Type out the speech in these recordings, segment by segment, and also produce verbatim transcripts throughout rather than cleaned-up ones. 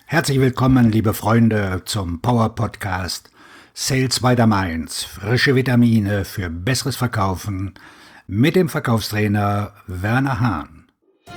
Herzlich willkommen, liebe Freunde, zum Power Podcast Sales by the Mainz. Frische Vitamine für besseres Verkaufen mit dem Verkaufstrainer Werner Hahn.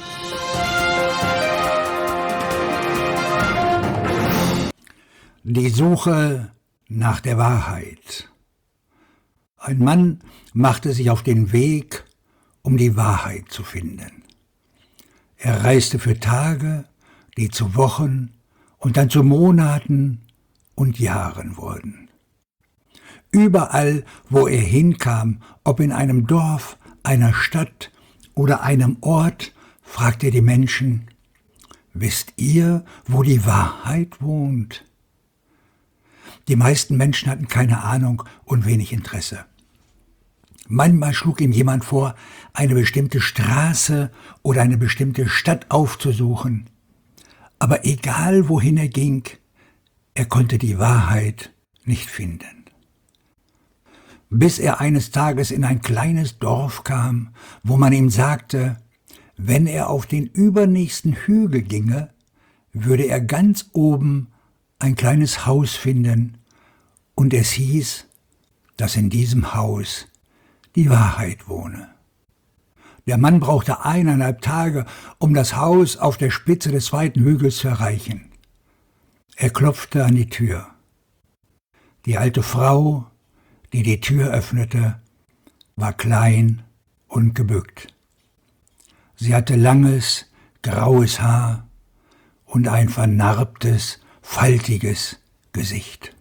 Die Suche nach der Wahrheit. Ein Mann machte sich auf den Weg, um die Wahrheit zu finden. Er reiste für Tage, die zu Wochen und dann zu Monaten und Jahren wurden. Überall, wo er hinkam, ob in einem Dorf, einer Stadt oder einem Ort, fragte er die Menschen: Wisst ihr, wo die Wahrheit wohnt? Die meisten Menschen hatten keine Ahnung und wenig Interesse. Manchmal schlug ihm jemand vor, eine bestimmte Straße oder eine bestimmte Stadt aufzusuchen. Aber egal wohin er ging, er konnte die Wahrheit nicht finden. Bis er eines Tages in ein kleines Dorf kam, wo man ihm sagte, wenn er auf den übernächsten Hügel ginge, würde er ganz oben ein kleines Haus finden, und es hieß, dass in diesem Haus die Wahrheit wohne. Der Mann brauchte eineinhalb Tage, um das Haus auf der Spitze des zweiten Hügels zu erreichen. Er klopfte an die Tür. Die alte Frau, die die Tür öffnete, war klein und gebückt. Sie hatte langes, graues Haar und ein vernarbtes, faltiges Gesicht.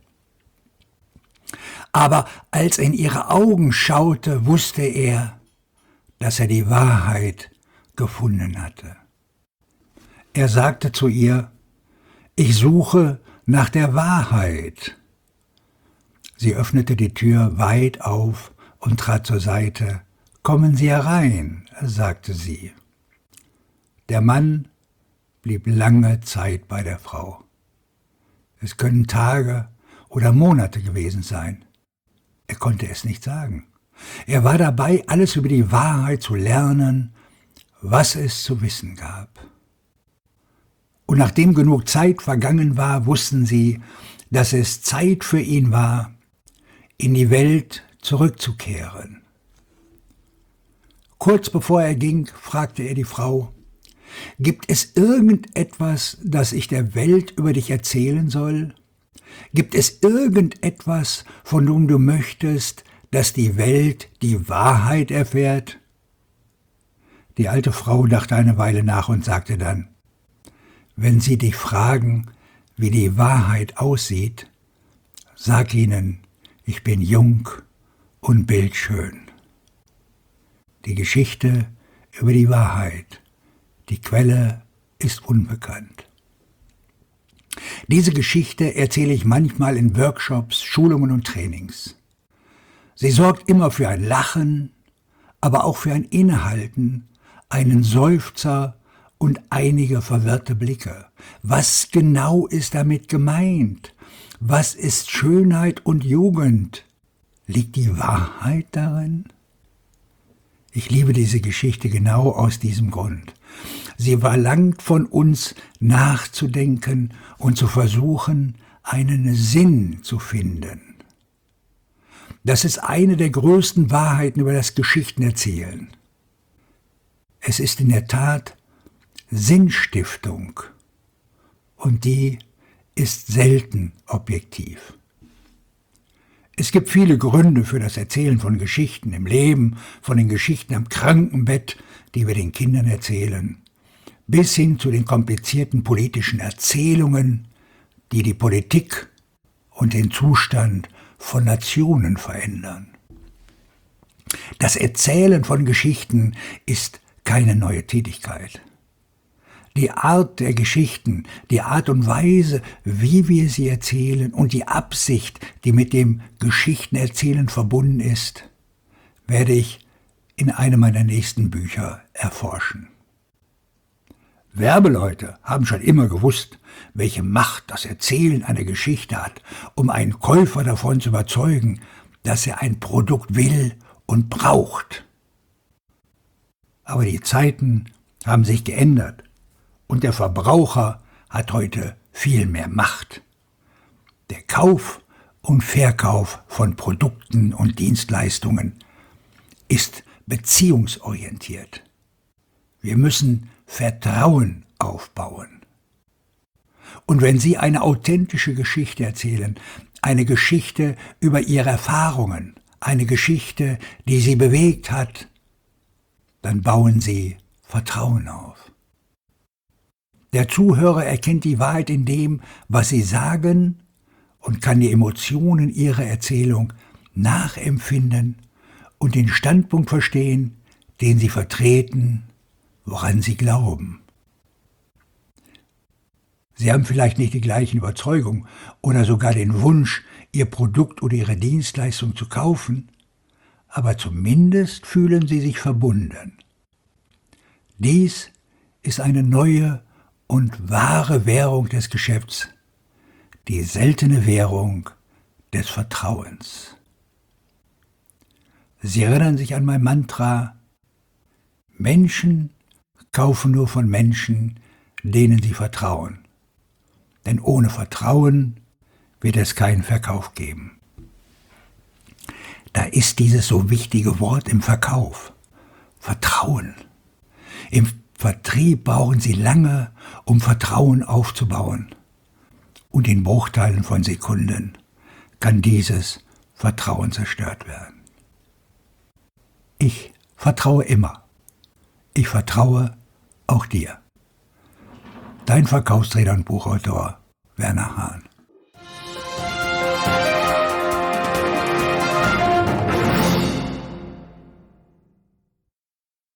Aber als er in ihre Augen schaute, wusste er, dass er die Wahrheit gefunden hatte. Er sagte zu ihr: Ich suche nach der Wahrheit. Sie öffnete die Tür weit auf und trat zur Seite. Kommen Sie herein, sagte sie. Der Mann blieb lange Zeit bei der Frau. Es können Tage oder Monate gewesen sein. Er konnte es nicht sagen. Er war dabei, alles über die Wahrheit zu lernen, was es zu wissen gab. Und nachdem genug Zeit vergangen war, wussten sie, dass es Zeit für ihn war, in die Welt zurückzukehren. Kurz bevor er ging, fragte er die Frau: Gibt es irgendetwas, das ich der Welt über dich erzählen soll? Gibt es irgendetwas, von dem du möchtest, dass die Welt die Wahrheit erfährt? Die alte Frau dachte eine Weile nach und sagte dann: Wenn sie dich fragen, wie die Wahrheit aussieht, sag ihnen, ich bin jung und bildschön. Die Geschichte über die Wahrheit, die Quelle ist unbekannt. Diese Geschichte erzähle ich manchmal in Workshops, Schulungen und Trainings. Sie sorgt immer für ein Lachen, aber auch für ein Innehalten, einen Seufzer und einige verwirrte Blicke. Was genau ist damit gemeint? Was ist Schönheit und Jugend? Liegt die Wahrheit darin? Ich liebe diese Geschichte genau aus diesem Grund. Sie verlangt von uns, nachzudenken und zu versuchen, einen Sinn zu finden. Das ist eine der größten Wahrheiten über das Geschichtenerzählen. Es ist in der Tat Sinnstiftung, und die ist selten objektiv. Es gibt viele Gründe für das Erzählen von Geschichten im Leben, von den Geschichten am Krankenbett, die wir den Kindern erzählen, bis hin zu den komplizierten politischen Erzählungen, die die Politik und den Zustand von Nationen verändern. Das Erzählen von Geschichten ist keine neue Tätigkeit. Die Art der Geschichten, die Art und Weise, wie wir sie erzählen und die Absicht, die mit dem Geschichtenerzählen verbunden ist, werde ich in einem meiner nächsten Bücher erforschen. Werbeleute haben schon immer gewusst, welche Macht das Erzählen einer Geschichte hat, um einen Käufer davon zu überzeugen, dass er ein Produkt will und braucht. Aber die Zeiten haben sich geändert und der Verbraucher hat heute viel mehr Macht. Der Kauf und Verkauf von Produkten und Dienstleistungen ist beziehungsorientiert. Wir müssen Vertrauen aufbauen. Und wenn Sie eine authentische Geschichte erzählen, eine Geschichte über Ihre Erfahrungen, eine Geschichte, die Sie bewegt hat, dann bauen Sie Vertrauen auf. Der Zuhörer erkennt die Wahrheit in dem, was Sie sagen, und kann die Emotionen Ihrer Erzählung nachempfinden und den Standpunkt verstehen, den Sie vertreten, woran Sie glauben. Sie haben vielleicht nicht die gleichen Überzeugungen oder sogar den Wunsch, Ihr Produkt oder Ihre Dienstleistung zu kaufen, aber zumindest fühlen Sie sich verbunden. Dies ist eine neue und wahre Währung des Geschäfts, die seltene Währung des Vertrauens. Sie erinnern sich an mein Mantra: Menschen kaufen nur von Menschen, denen sie vertrauen. Denn ohne Vertrauen wird es keinen Verkauf geben. Da ist dieses so wichtige Wort im Verkauf: Vertrauen. Im Vertrieb brauchen Sie lange, um Vertrauen aufzubauen. Und in Bruchteilen von Sekunden kann dieses Vertrauen zerstört werden. Ich vertraue immer. Ich vertraue auch dir. Dein Verkaufstrainer und Buchautor Werner Hahn.